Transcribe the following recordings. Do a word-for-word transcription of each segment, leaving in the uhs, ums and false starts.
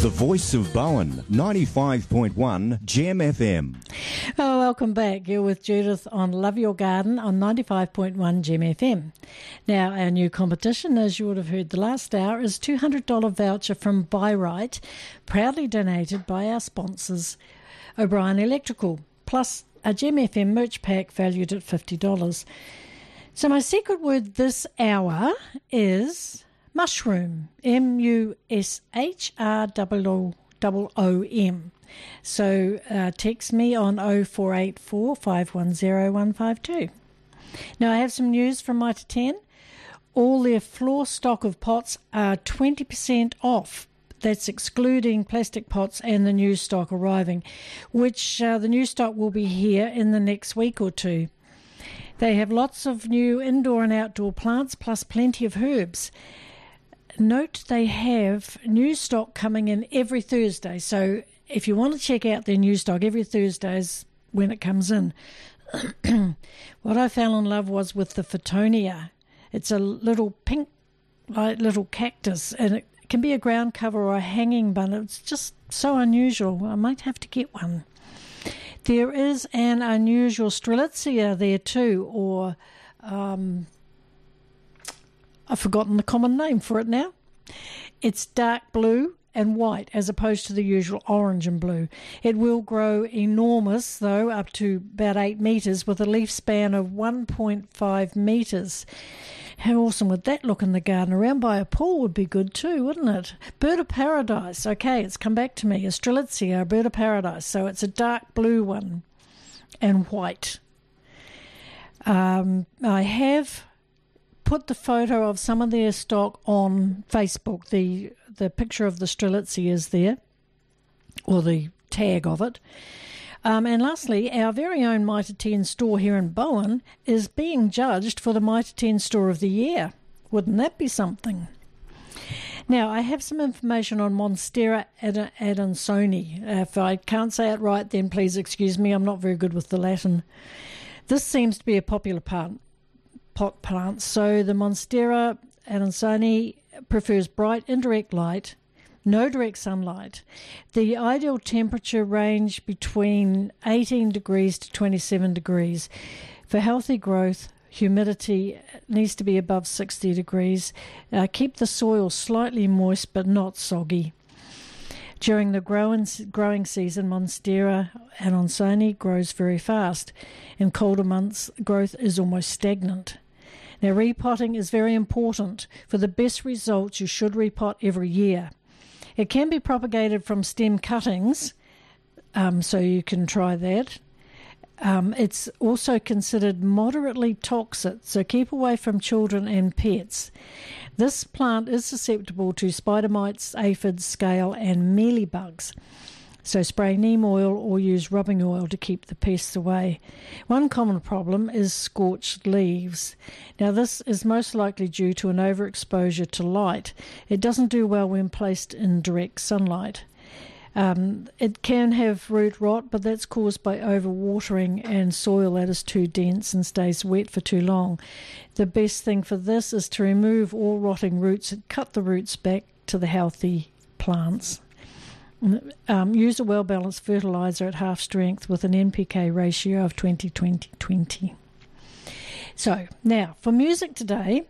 The voice of Bowen, ninety-five point one Gem F M. Oh, welcome back. You're with Judith on Love Your Garden on ninety-five point one Gem F M. Now, our new competition, as you would have heard the last hour, is a two hundred dollars voucher from Buy Right, proudly donated by our sponsors, O'Brien Electrical, plus a Gem F M merch pack valued at fifty dollars. So my secret word this hour is mushroom, M U S H R O O M. So uh, text me on oh four eight four, five one oh, one five two. Now I have some news from Mitre ten. All their floor stock of pots are twenty percent off. That's excluding plastic pots and the new stock arriving, which uh, the new stock will be here in the next week or two. They have lots of new indoor and outdoor plants, plus plenty of herbs. Note they have new stock coming in every Thursday, so if you want to check out their new stock, every Thursday is when it comes in. What I fell in love was with the Fittonia. It's a little pink, like little cactus, and it can be a ground cover or a hanging bun. It's just so unusual. I might have to get one. There is an unusual Strelitzia there too, or um, I've forgotten the common name for it now. It's dark blue and white as opposed to the usual orange and blue. It will grow enormous, though, up to about eight metres with a leaf span of one point five metres. How awesome would that look in the garden? Around by a pool would be good too, wouldn't it? Bird of paradise. Okay, it's come back to me. A Strelitzia, a bird of paradise. So it's a dark blue one and white. Um, I have put the photo of some of their stock on Facebook. The the picture of the Strelitzia is there, or the tag of it. Um, and lastly, our very own Mitre ten store here in Bowen is being judged for the Mitre ten Store of the Year. Wouldn't that be something? Now, I have some information on Monstera ad- adansoni. Uh, if I can't say it right, then please excuse me. I'm not very good with the Latin. This seems to be a popular plant. pot plants. So the Monstera adansoni prefers bright indirect light, no direct sunlight. The ideal temperature range between eighteen degrees to twenty-seven degrees. For healthy growth, humidity needs to be above sixty degrees. Uh, keep the soil slightly moist but not soggy. During the growing, growing season, Monstera adansoni grows very fast. In colder months, growth is almost stagnant. Now, repotting is very important. For the best results, you should repot every year. It can be propagated from stem cuttings, um, so you can try that. Um, it's also considered moderately toxic, so keep away from children and pets. This plant is susceptible to spider mites, aphids, scale, and mealybugs. So spray neem oil or use rubbing oil to keep the pests away. One common problem is scorched leaves. Now this is most likely due to an overexposure to light. It doesn't do well when placed in direct sunlight. Um, it can have root rot, but that's caused by overwatering and soil that is too dense and stays wet for too long. The best thing for this is to remove all rotting roots and cut the roots back to the healthy plants. Um, use a well-balanced fertiliser at half strength with an N P K ratio of twenty twenty twenty. So, now, for music today,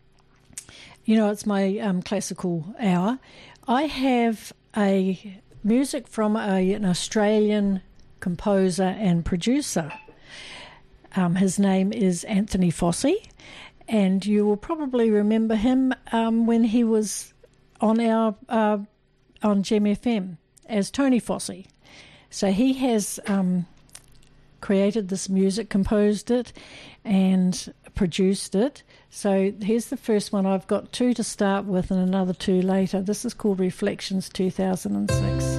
you know, it's my um, classical hour. I have a music from a, an Australian composer and producer. Um, his name is Anthony Fossey, and you will probably remember him um, when he was on our uh, on Gem F M as Tony Fossey. So he has um, created this music, composed it, and produced it. So here's the first one. I've got two to start with and another two later. This is called Reflections two thousand six.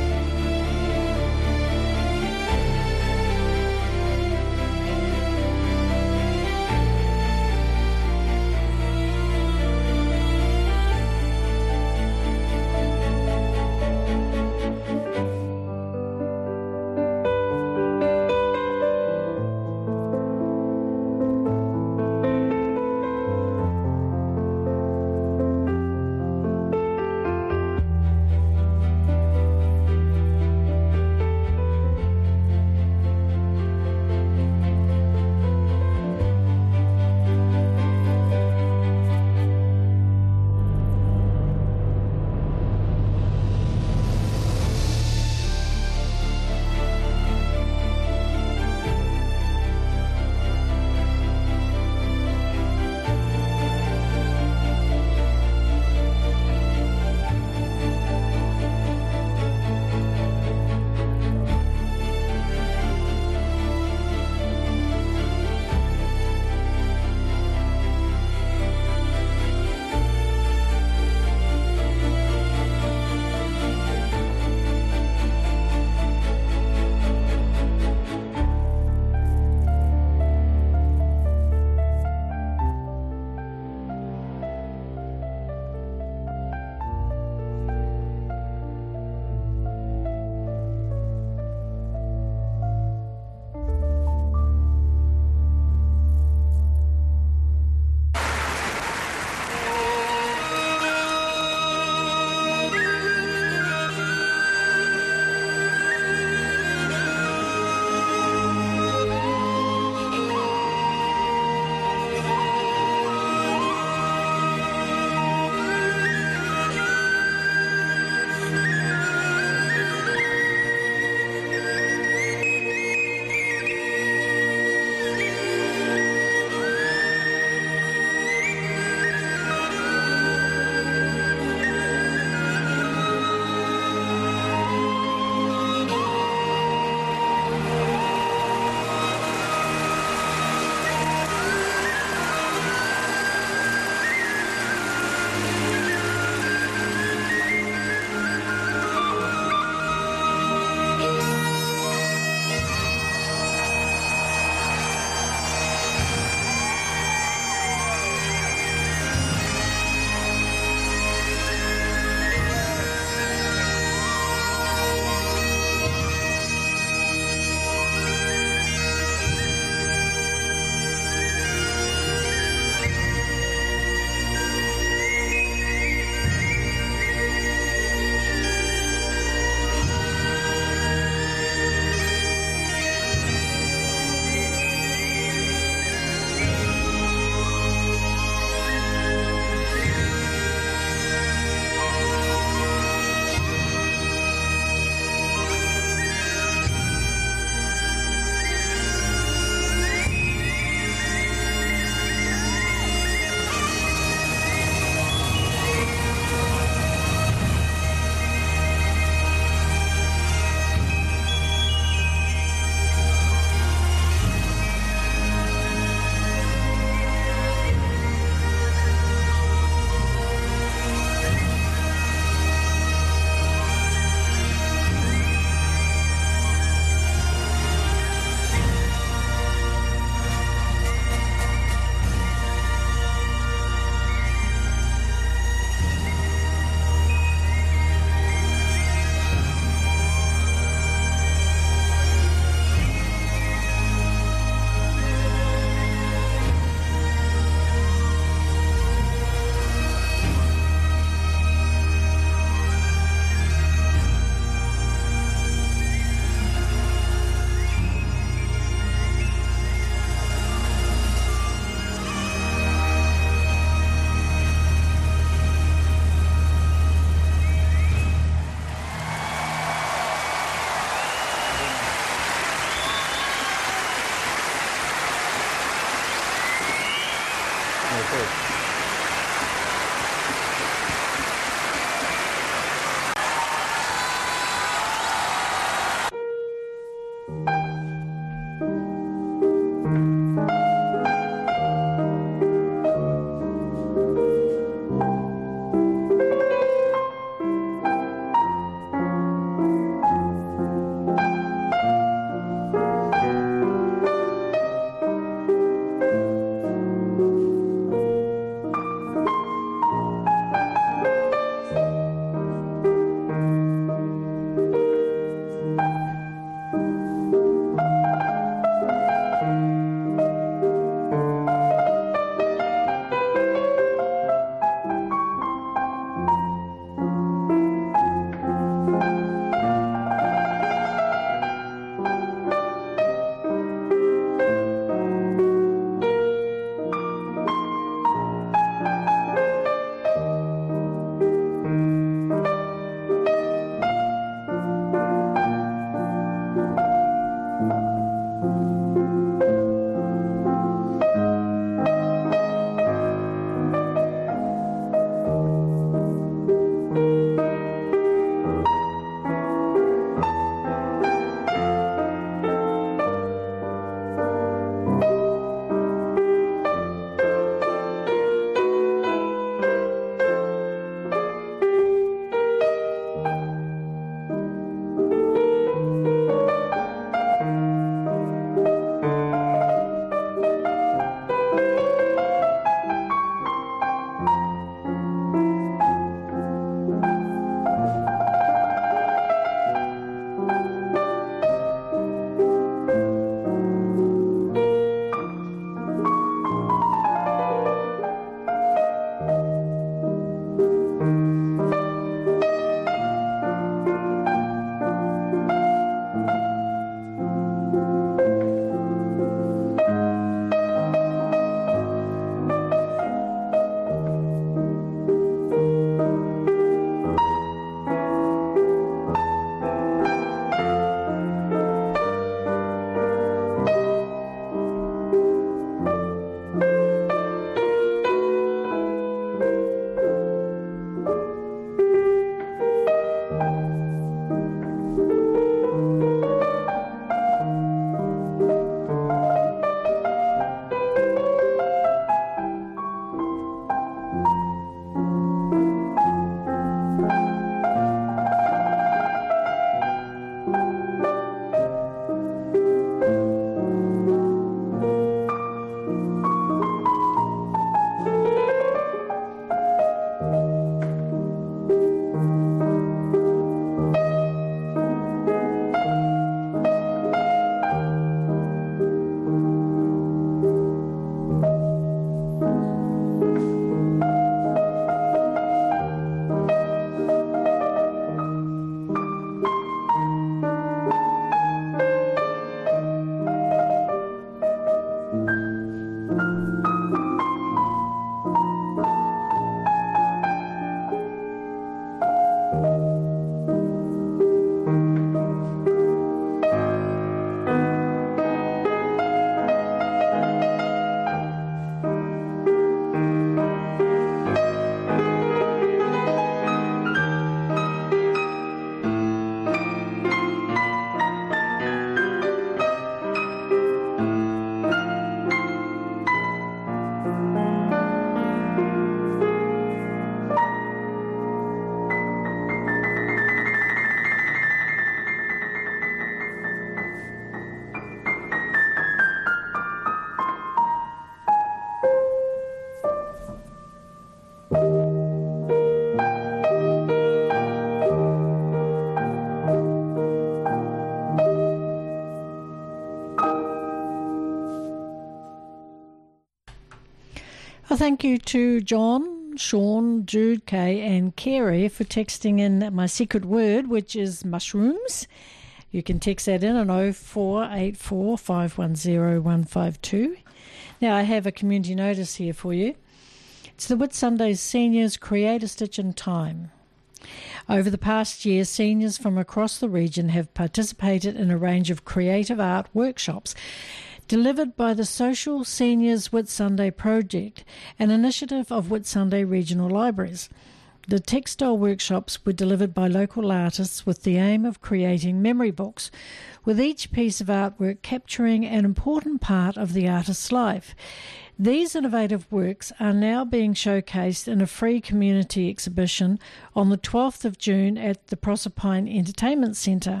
Well, thank you to John, Sean, Jude, Kay and Carey for texting in my secret word, which is mushrooms. You can text that in on oh four eight four, five one oh, one five two. Now, I have a community notice here for you. It's the Whitsundays Seniors Create a Stitch in Time. Over the past year, seniors from across the region have participated in a range of creative art workshops delivered by the Social Seniors Whitsunday Project, an initiative of Whitsunday Regional Libraries. The textile workshops were delivered by local artists with the aim of creating memory books, with each piece of artwork capturing an important part of the artist's life. These innovative works are now being showcased in a free community exhibition on the twelfth of June at the Proserpine Entertainment Centre.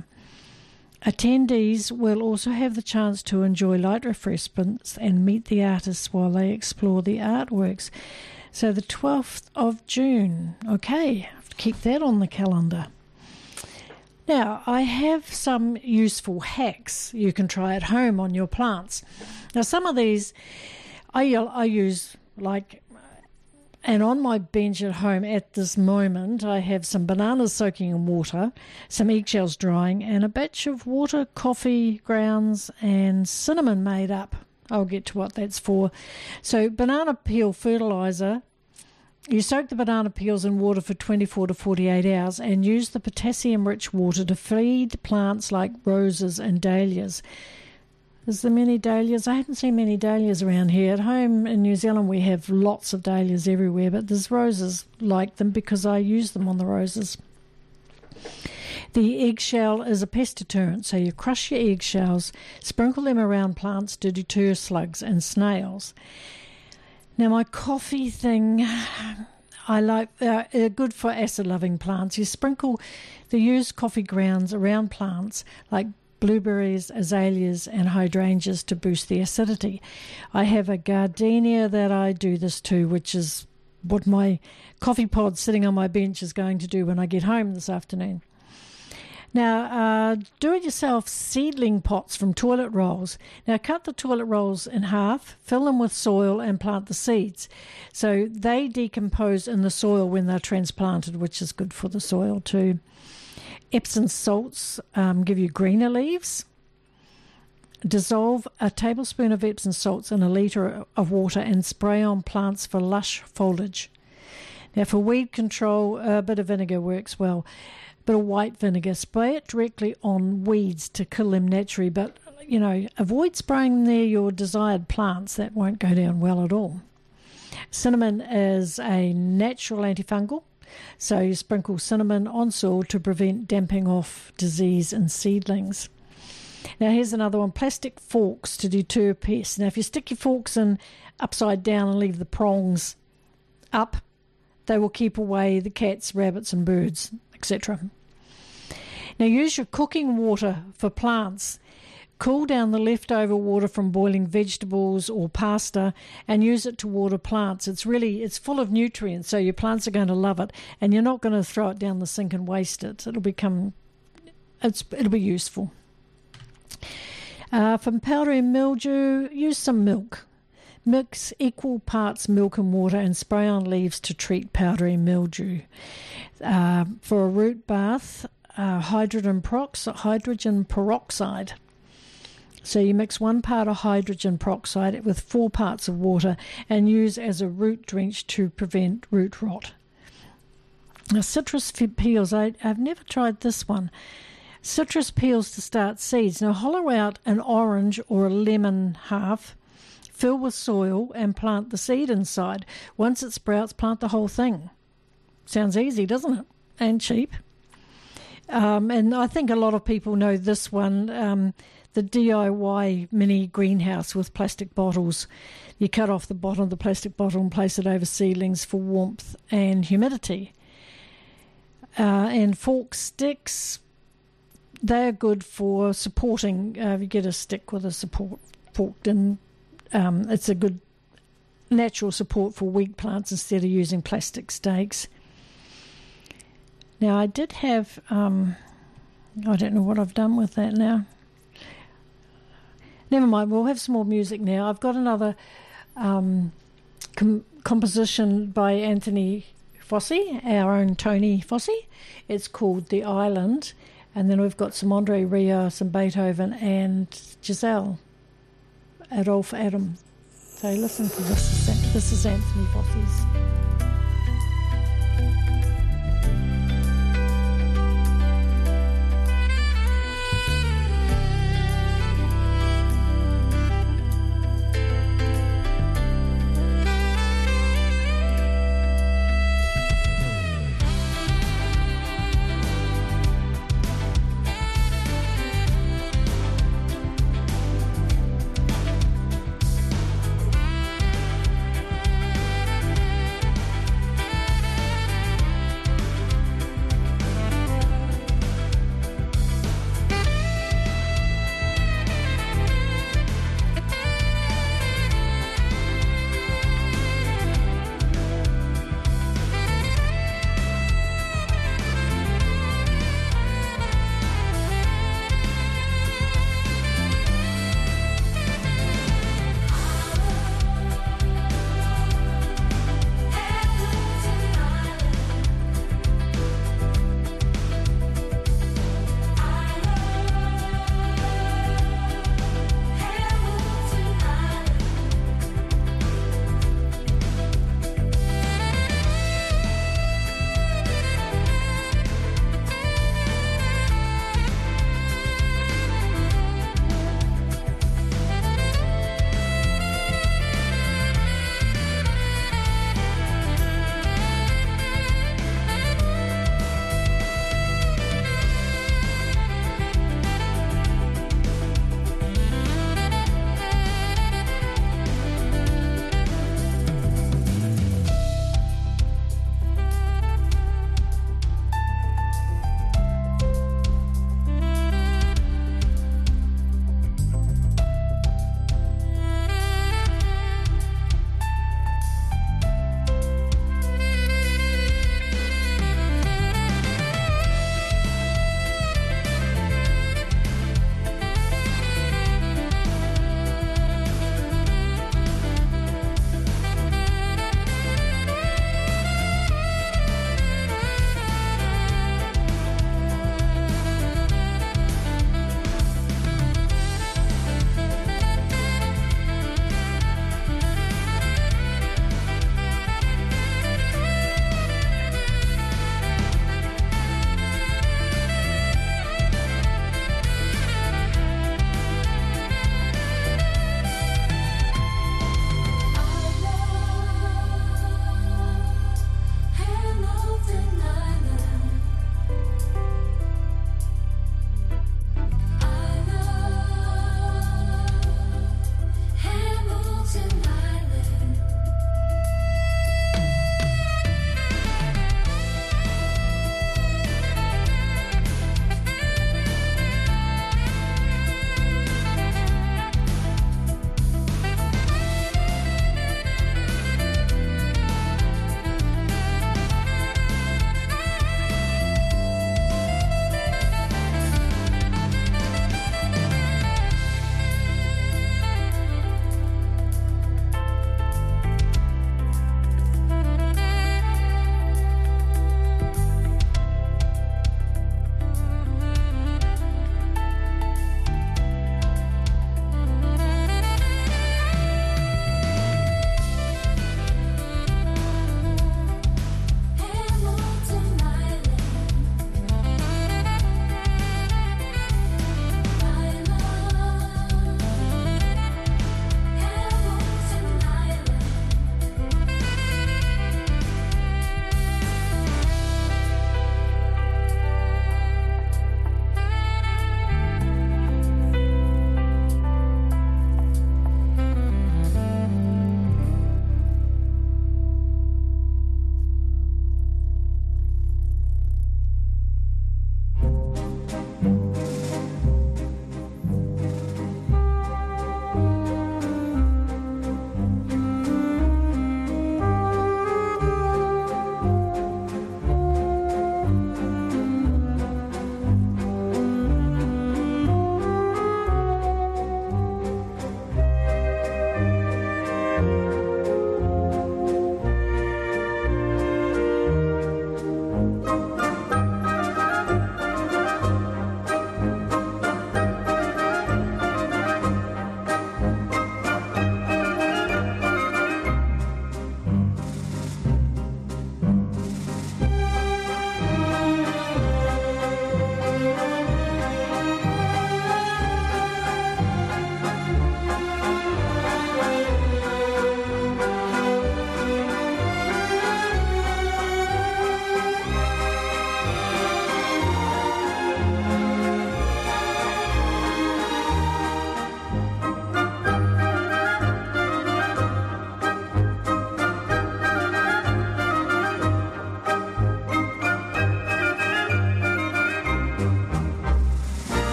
Attendees will also have the chance to enjoy light refreshments and meet the artists while they explore the artworks. So the twelfth of June. Okay, keep that on the calendar. Now, I have some useful hacks you can try at home on your plants. Now, some of these I, I use like... And on my bench at home at this moment, I have some bananas soaking in water, some eggshells drying, and a batch of water, coffee grounds, and cinnamon made up. I'll get to what that's for. So banana peel fertiliser. You soak the banana peels in water for twenty-four to forty-eight hours and use the potassium-rich water to feed plants like roses and dahlias. Is there many dahlias? I haven't seen many dahlias around here. At home in New Zealand we have lots of dahlias everywhere, but there's roses like them because I use them on the roses. The eggshell is a pest deterrent, so you crush your eggshells, sprinkle them around plants to deter slugs and snails. Now my coffee thing, I like, uh, are good for acid-loving plants. You sprinkle the used coffee grounds around plants like blueberries, azaleas and hydrangeas to boost the acidity. I have a gardenia that I do this to, which is what my coffee pod sitting on my bench is going to do when I get home this afternoon. Now, uh, do-it-yourself seedling pots from toilet rolls. Now, cut the toilet rolls in half, fill them with soil and plant the seeds. So they decompose in the soil when they're transplanted, which is good for the soil too. Epsom salts um, give you greener leaves. Dissolve a tablespoon of Epsom salts in a litre of water and spray on plants for lush foliage. Now for weed control, a bit of vinegar works well. A bit of white vinegar. Spray it directly on weeds to kill them naturally, but, you know, avoid spraying near your desired plants. That won't go down well at all. Cinnamon is a natural antifungal. So you sprinkle cinnamon on soil to prevent damping off disease in seedlings. Now here's another one, plastic forks to deter pests. Now if you stick your forks in upside down and leave the prongs up, they will keep away the cats, rabbits and birds, et cetera. Now use your cooking water for plants. Cool down the leftover water from boiling vegetables or pasta and use it to water plants. It's really, it's full of nutrients, so your plants are going to love it, and you're not going to throw it down the sink and waste it. It'll become, it's, it'll be useful. Uh, from powdery mildew, use some milk. Mix equal parts milk and water and spray on leaves to treat powdery mildew. Uh, for a root bath, uh, hydrogen, peroxide, hydrogen peroxide. So you mix one part of hydrogen peroxide with four parts of water and use as a root drench to prevent root rot. Now, citrus peels, I, I've never tried this one. Citrus peels to start seeds. Now, hollow out an orange or a lemon half, fill with soil and plant the seed inside. Once it sprouts, plant the whole thing. Sounds easy, doesn't it? And cheap. Um, and I think a lot of people know this one, um, the D I Y mini greenhouse with plastic bottles. You cut off the bottom of the plastic bottle and place it over seedlings for warmth and humidity. Uh, and fork sticks, they're good for supporting. Uh, you get a stick with a support forked in. Um, it's a good natural support for weak plants instead of using plastic stakes. Now, I did have, um, I don't know what I've done with that now. Never mind, we'll have some more music now. I've got another um, com- composition by Anthony Fossey, our own Tony Fossey. It's called The Island. And then we've got some Andre Rieu, some Beethoven, and Giselle, Adolphe Adam. So listen to this. This is Anthony Fossey's.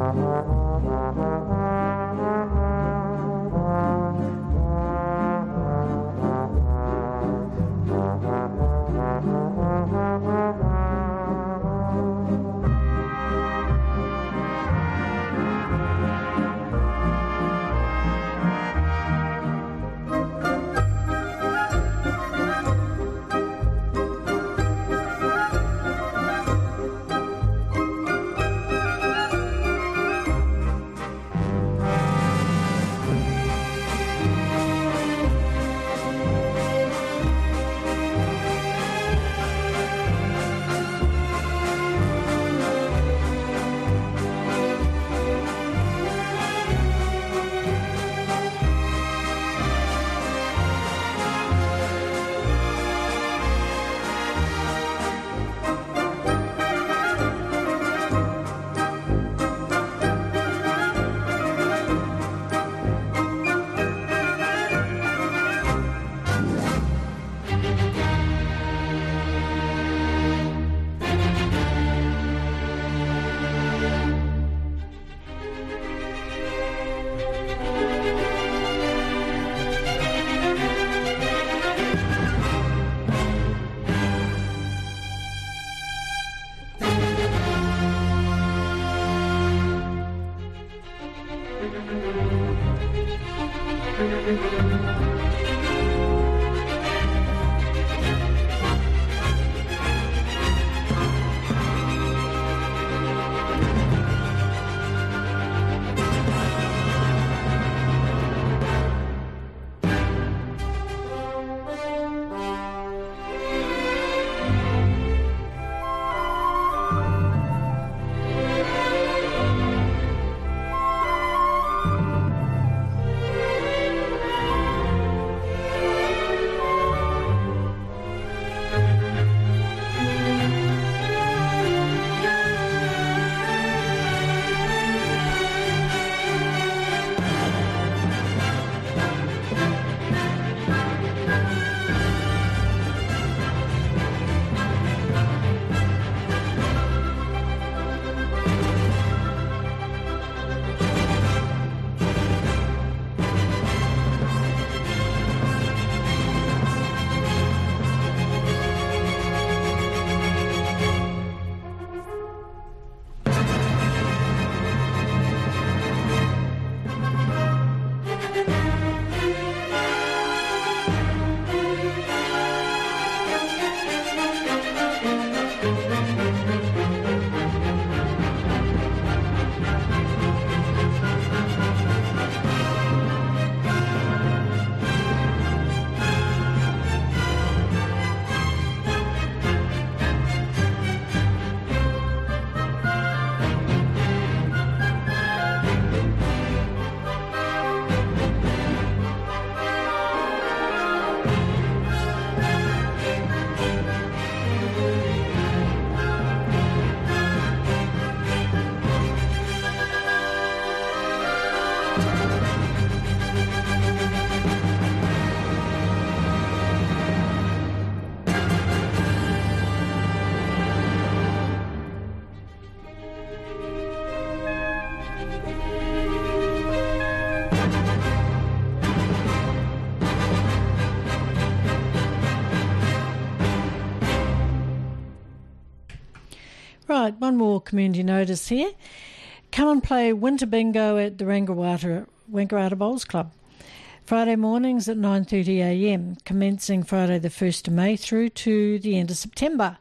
Right, one more community notice here. Come and play Winter Bingo at the Wangaratta, Wangaratta Bowls Club. Friday mornings at nine thirty a m, commencing Friday the first of May through to the end of September.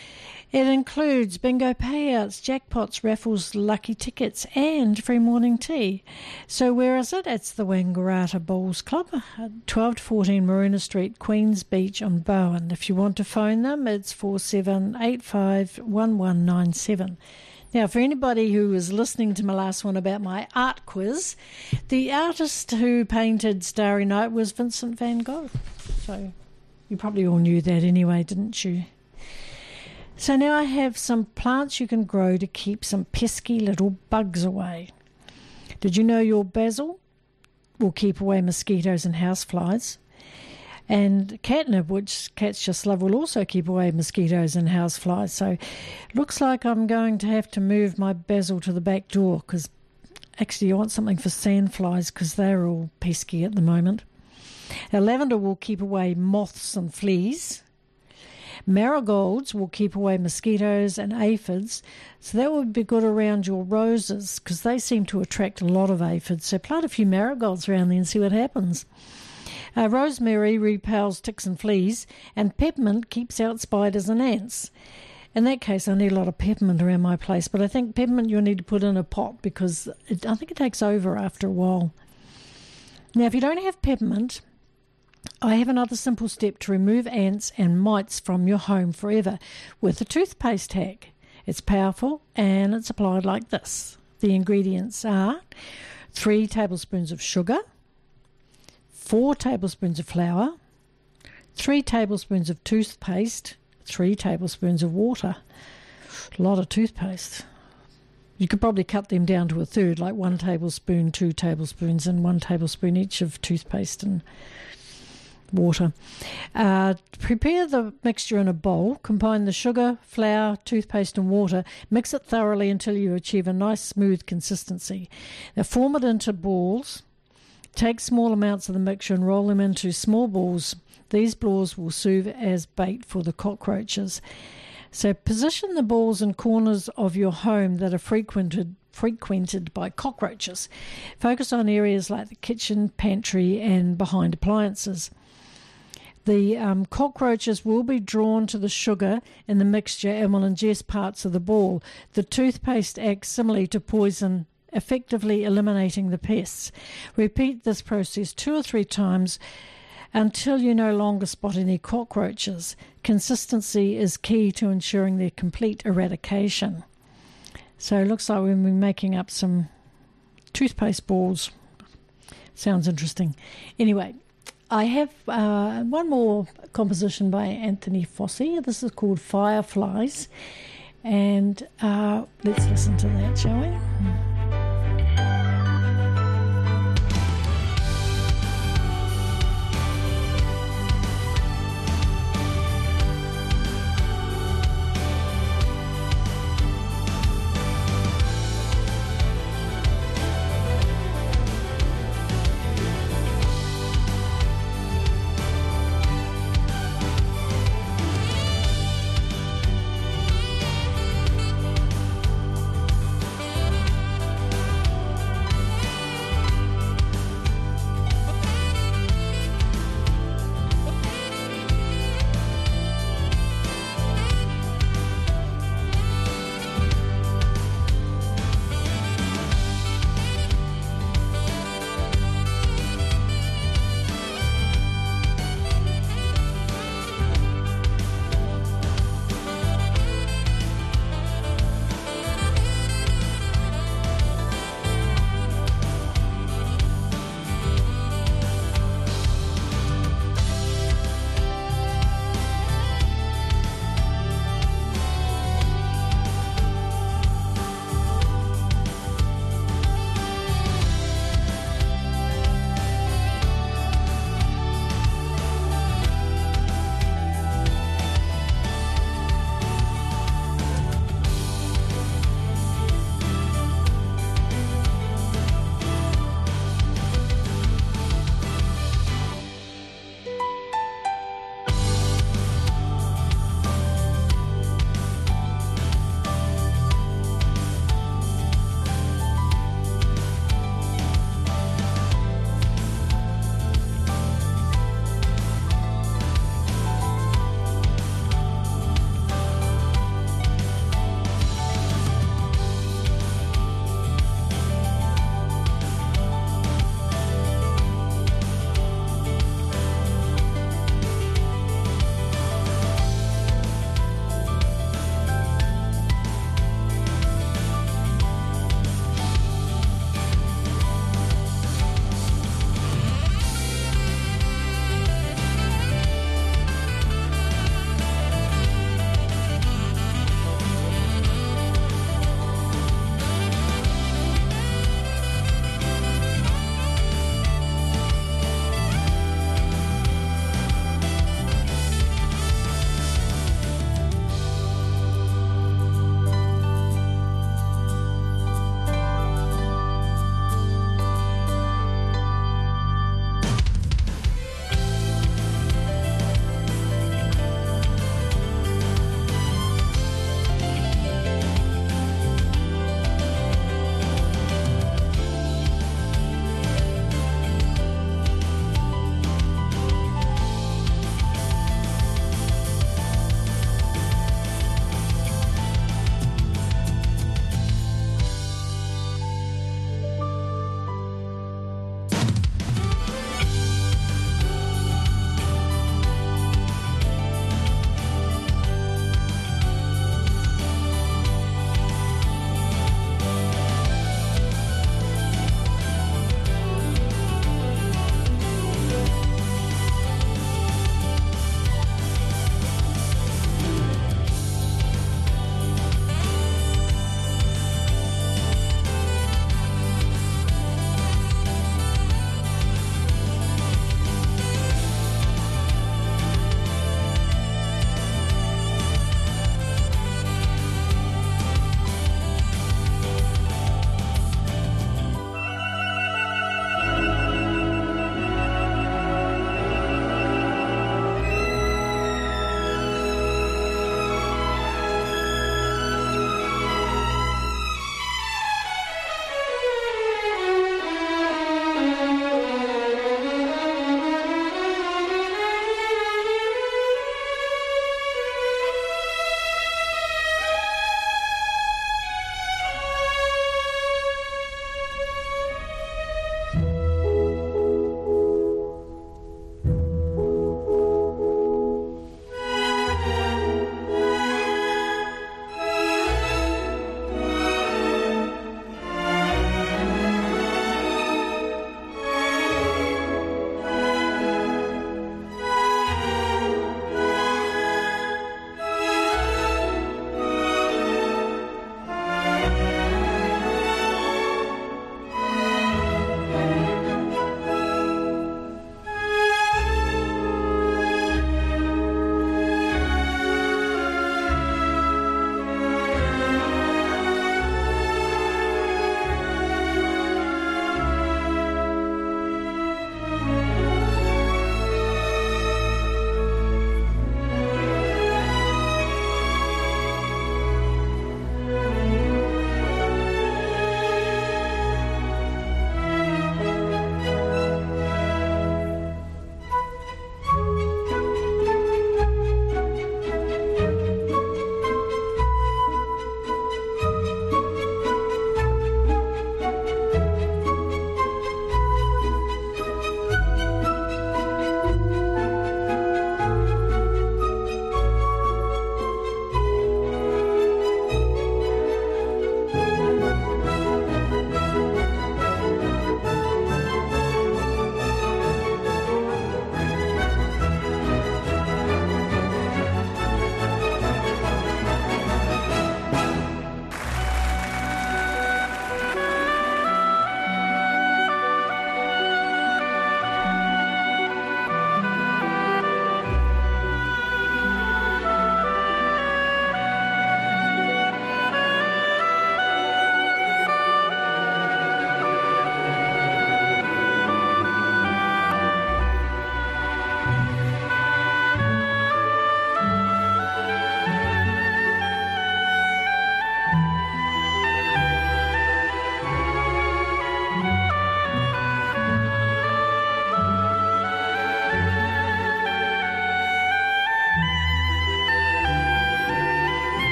It includes bingo payouts, jackpots, raffles, lucky tickets and free morning tea. So where is it? It's the Wangaratta Bowls Club, twelve to fourteen Maruna Street, Queens Beach on Bowen. If you want to phone them, it's four seven eight five one one nine seven. Now, for anybody who was listening to my last one about my art quiz, the artist who painted Starry Night was Vincent van Gogh. So you probably all knew that anyway, didn't you? So now I have some plants you can grow to keep some pesky little bugs away. Did you know your basil will keep away mosquitoes and houseflies? And catnip, which cats just love, will also keep away mosquitoes and houseflies. So looks like I'm going to have to move my basil to the back door, because actually I want something for sandflies because they're all pesky at the moment. Now, lavender will keep away moths and fleas. Marigolds will keep away mosquitoes and aphids, so that would be good around your roses because they seem to attract a lot of aphids. So plant a few marigolds around there and see what happens. Uh, rosemary repels ticks and fleas, and peppermint keeps out spiders and ants. In that case, I need a lot of peppermint around my place, but I think peppermint you'll need to put in a pot because it, I think it takes over after a while. Now, if you don't have peppermint, I have another simple step to remove ants and mites from your home forever with a toothpaste hack. It's powerful and it's applied like this. The ingredients are three tablespoons of sugar, four tablespoons of flour, three tablespoons of toothpaste, three tablespoons of water. A lot of toothpaste. You could probably cut them down to a third, like one tablespoon, two tablespoons, and one tablespoon each of toothpaste and water. Uh, prepare the mixture in a bowl. Combine the sugar, flour, toothpaste and water. Mix it thoroughly until you achieve a nice smooth consistency. Now form it into balls. Take small amounts of the mixture and roll them into small balls. These balls will serve as bait for the cockroaches. So position the balls in corners of your home that are frequented frequented by cockroaches. Focus on areas like the kitchen, pantry and behind appliances. The um, cockroaches will be drawn to the sugar in the mixture and will ingest parts of the ball. The toothpaste acts similarly to poison, effectively eliminating the pests. Repeat this process two or three times until you no longer spot any cockroaches. Consistency is key to ensuring their complete eradication. So it looks like we'll be making up some toothpaste balls. Sounds interesting. Anyway, I have uh, one more composition by Anthony Fossey. This is called Fireflies. And uh, let's listen to that, shall we?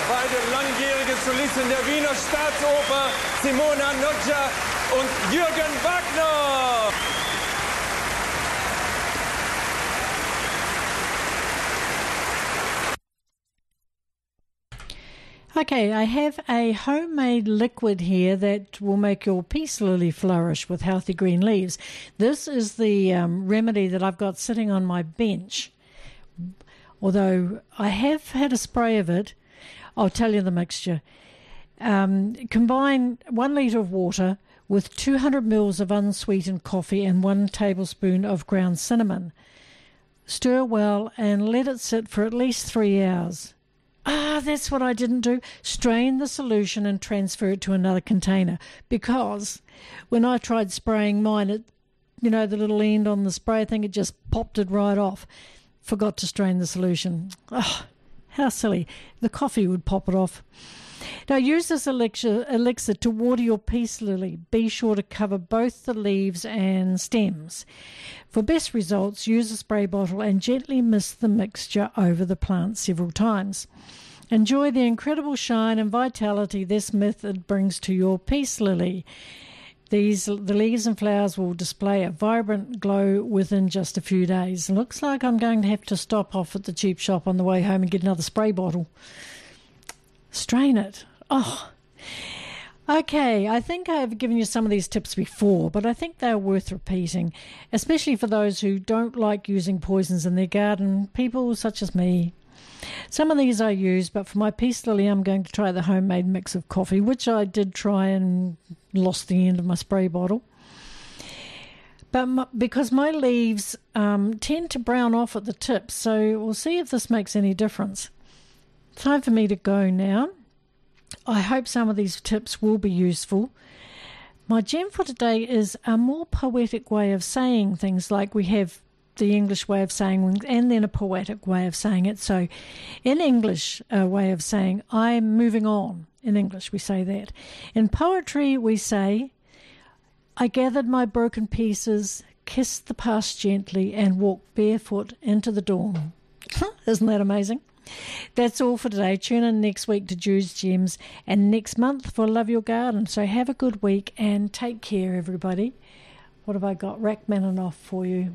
beide langjährige Solisten der Wiener Staatsoper, Simona Noggia und Jürgen Wagner. Okay, I have a homemade liquid here that will make your peace lily flourish with healthy green leaves. This is the um, remedy that I've got sitting on my bench. Although I have had a spray of it, I'll tell you the mixture. Um, combine one litre of water with two hundred mils of unsweetened coffee and one tablespoon of ground cinnamon. Stir well and let it sit for at least three hours. Ah, that's what I didn't do. Strain the solution and transfer it to another container, because when I tried spraying mine, it, you know, the little end on the spray thing, it just popped it right off. Forgot to strain the solution. Oh, how silly. The coffee would pop it off. Now, use this elixir, elixir to water your peace lily. Be sure to cover both the leaves and stems. For best results, use a spray bottle and gently mist the mixture over the plant several times. Enjoy the incredible shine and vitality this method brings to your peace lily. These, the leaves and flowers will display a vibrant glow within just a few days. Looks like I'm going to have to stop off at the cheap shop on the way home and get another spray bottle. Strain it. Oh, okay. I think I've given you some of these tips before, but I think they're worth repeating, especially for those who don't like using poisons in their garden, people such as me. Some of these I use, but for my peace lily, I'm going to try the homemade mix of coffee, which I did try and lost the end of my spray bottle. But my, because my leaves um, tend to brown off at the tips, so we'll see if this makes any difference. Time for me to go now. I hope some of these tips will be useful. My gem for today is a more poetic way of saying things, like we have the English way of saying, and then a poetic way of saying it. So in English, a way of saying, I'm moving on. In English, we say that. In poetry, we say, I gathered my broken pieces, kissed the past gently, and walked barefoot into the dawn. Isn't that amazing? That's all for today. Tune in next week to Jude's Gems, and next month for Love Your Garden. So have a good week and take care, everybody. What have I got? Rachmaninoff for you.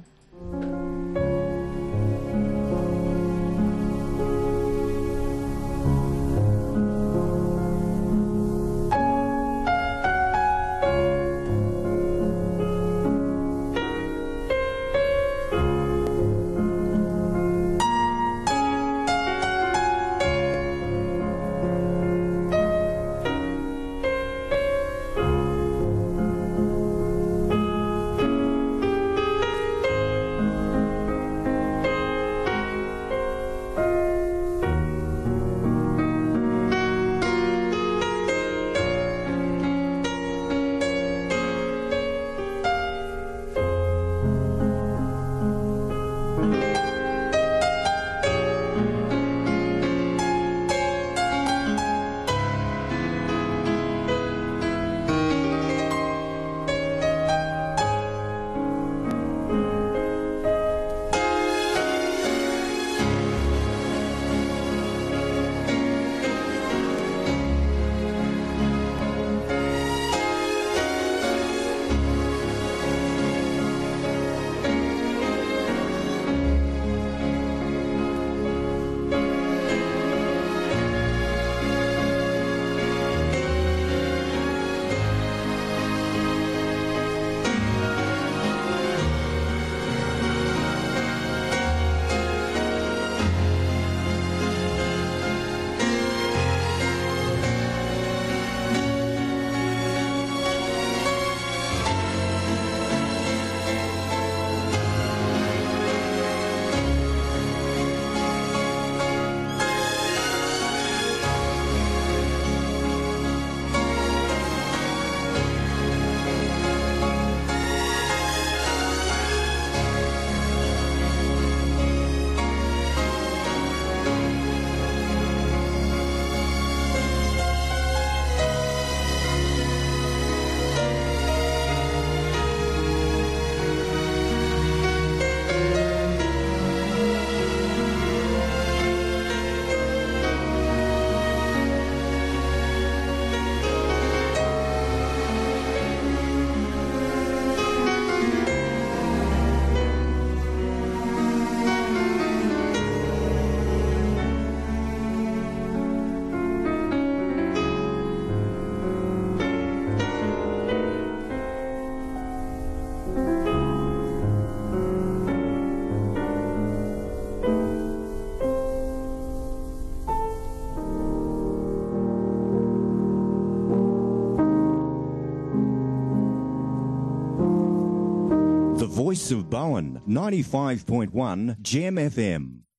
The voice of Bowen, ninety-five point one Gem F M.